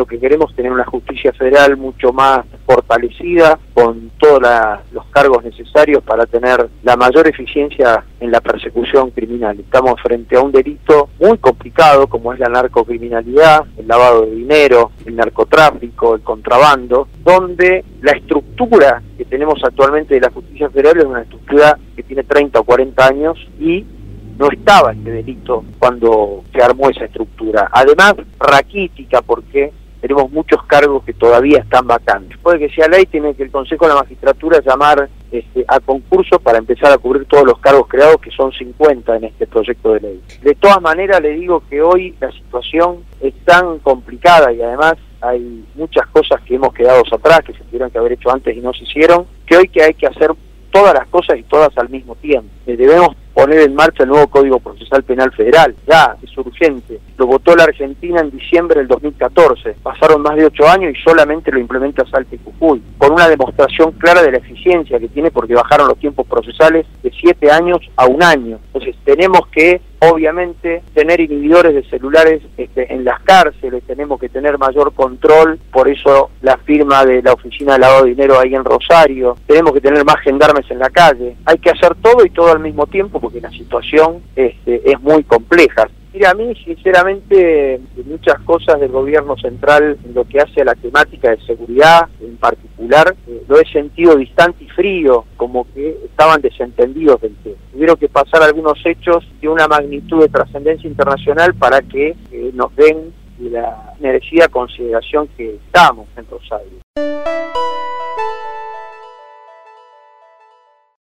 lo que queremos es tener una justicia federal mucho más fortalecida, con todos los cargos necesarios para tener la mayor eficiencia en la persecución criminal. Estamos frente a un delito muy complicado como es la narcocriminalidad, el lavado de dinero, el narcotráfico, el contrabando, donde la estructura que tenemos actualmente de la justicia federal es una estructura que tiene 30 o 40 años y no estaba este delito cuando se armó esa estructura. Además, raquítica, porque tenemos muchos cargos que todavía están vacantes. Puede que sea ley, tiene que el Consejo de la Magistratura llamar a concurso para empezar a cubrir todos los cargos creados, que son 50 en este proyecto de ley. De todas maneras, le digo que hoy la situación es tan complicada y además hay muchas cosas que hemos quedado atrás, que se tuvieron que haber hecho antes y no se hicieron, que hoy que hay que hacer todas las cosas y todas al mismo tiempo. Debemos poner en marcha el nuevo Código Procesal Penal Federal, ya, es urgente. Lo votó la Argentina en diciembre del 2014, pasaron más de 8 años y solamente lo implementa Salta y Jujuy, con una demostración clara de la eficiencia que tiene porque bajaron los tiempos procesales de 7 años a 1 año. Entonces tenemos que, obviamente, tener inhibidores de celulares en las cárceles, tenemos que tener mayor control, por eso la firma de la Oficina de Lavado de Dinero ahí en Rosario, tenemos que tener más gendarmes en la calle, hay que hacer todo y todo al mismo tiempo porque la situación es muy compleja. Mira, a mí sinceramente muchas cosas del gobierno central en lo que hace a la temática de seguridad en particular, lo he sentido distante y frío, como que estaban desentendidos del tema. Tuvieron que pasar algunos hechos de una magnitud de trascendencia internacional para que nos den la merecida consideración que estamos en Rosario.